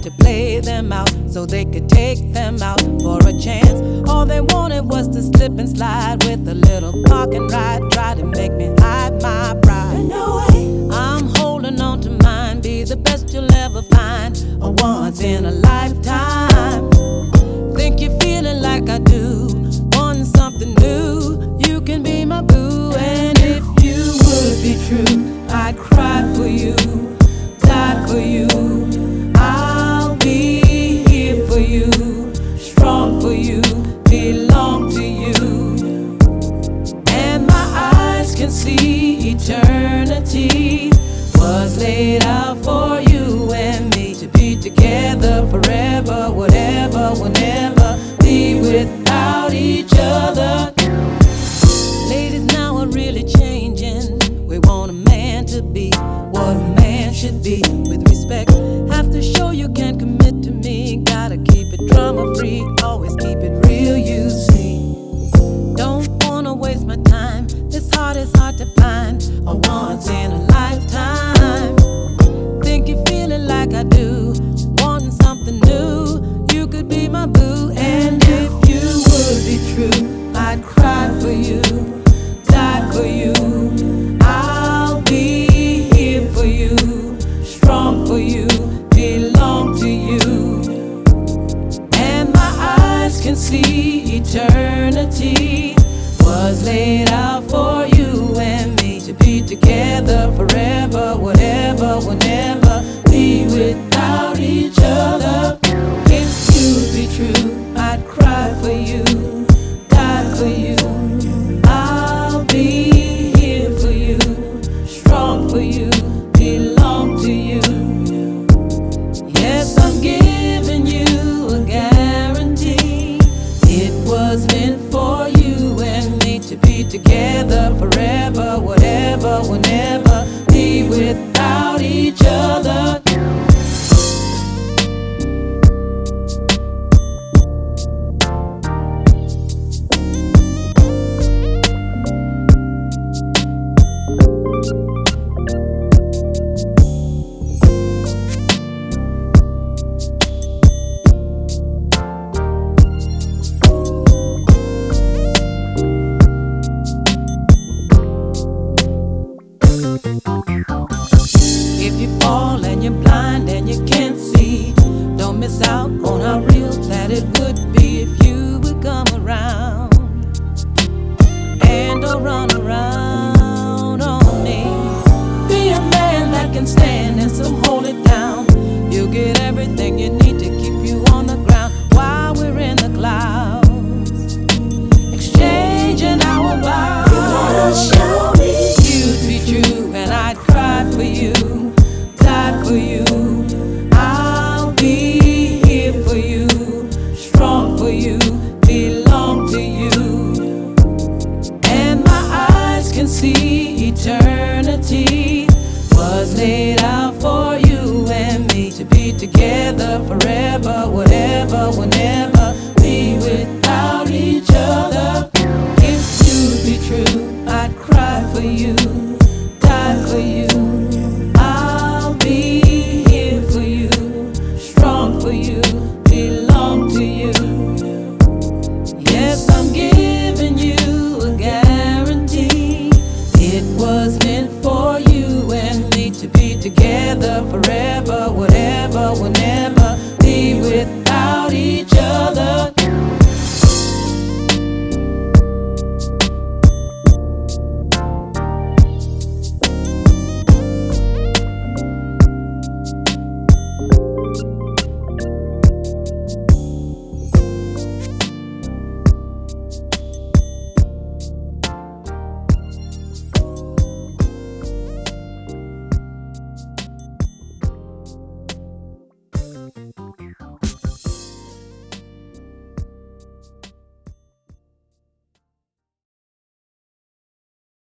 to play them out so they could take them out for a chance. All they wanted was to slip and slide with a little park and ride. Try to make me hide my pride. No way. I'm holding on to mine. Be the best you'll ever find. A once in a lifetime. Think you're feeling like I do. Want something new. You can be my boo. And if you would be true, I'd cry for you, die for you. I'll be here for you, strong for you, belong to you. And my eyes can see eternity was laid out for you and me to be together forever, whatever, whenever. Be without each other. Ladies now are really changing. We want a man to be what a man should be. With respect, have to show you can commit to me. Gotta keep it drama free, always keep it real, you see. Don't wanna waste my time. This heart is hard to find. A once in a lifetime. Think you're feeling like I do. Wanting something new. You could be my boo. And if you would be true, I'd cry for you, die for you. I'll be here for you, strong for you, belong to you. And my eyes can see eternity was laid out for you and me to be together forever, whatever, whenever. Be without each other. If you'd be true, I'd cry for you, die for you. I'll be here for you, strong for you, belong to you. Yes, I'm giving you a guarantee. It was meant for you and me to be together forever, whatever, whenever. Be without each other. If you fall and you're blind and you can't see, don't miss out on how real that it would be if you would come around and don't run around on me. Be a man that can stand and so hold it down. You'll get everything you need to keep you on the ground while we're in the clouds, exchanging our vows. You gotta show me You'd be true and I'd cry for you, die for you. I'll be here for you, strong for you, belong to you. And my eyes can see eternity was laid out for you and me to be together forever, whatever, whenever. Be without each other. If you'd be true, I'd cry for you, die for you. I'll be here for you, strong for you, belong to you. Yes, I'm giving you a guarantee. It was meant for you and me to be together forever, whatever, whenever.